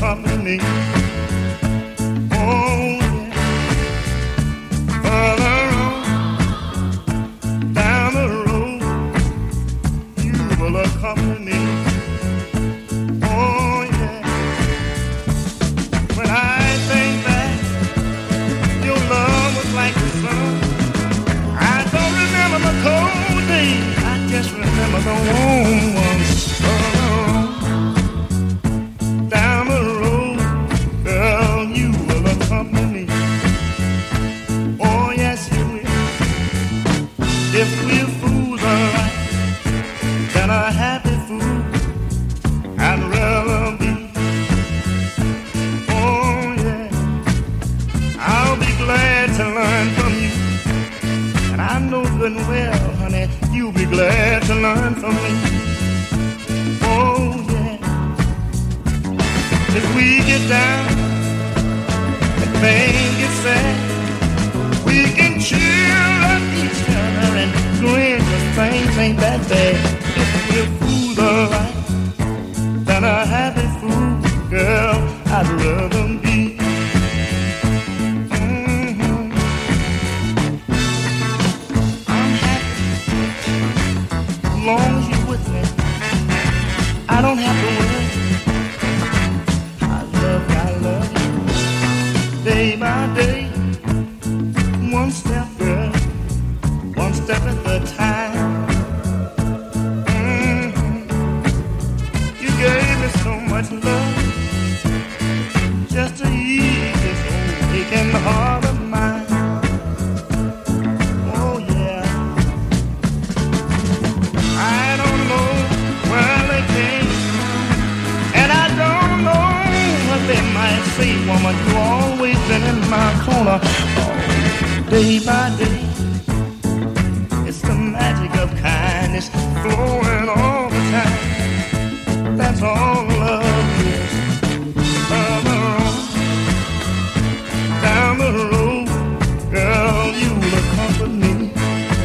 accompany me. Oh, yeah. Further on, down the road, you will accompany me. Oh, yeah. When I think back, your love was like the sun. I don't remember the cold days, I just remember the warm ones. Down the road, girl, you will accompany me. Oh, yes, you will. If we're fools, alright, then a happy fool I'd rather be. Oh, yeah, I'll be glad to learn from you. And I know good and well, honey, you'll be glad to learn from me. Oh, yeah. If we get down and things get sad, we can cheer up each other and grin 'cause things ain't that bad. If we're fools, alright, then a happy fool, girl, I'd rather be. I'm happy as long as you're with me. I don't have to worry. Day by day, one step, girl, one step at a time. You gave me so much love, just to ease this old aching heart of mine. Oh yeah, I don't know where they came, and I don't know what they might say, woman. You always been in my corner, oh, day by day. It's the magic of kindness flowing all the time. That's all love is. Further on, down the road, girl, you will accompany me.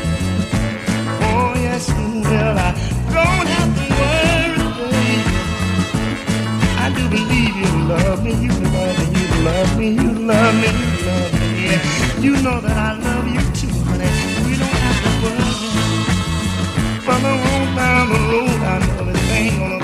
Oh yes, you will. I don't have to worry, baby. I do believe you love me, you love me, you love me, you love me, you love me. Yeah. You know that I love you too, honey. We don't have to worry. Further on down the road, I know this ain't gonna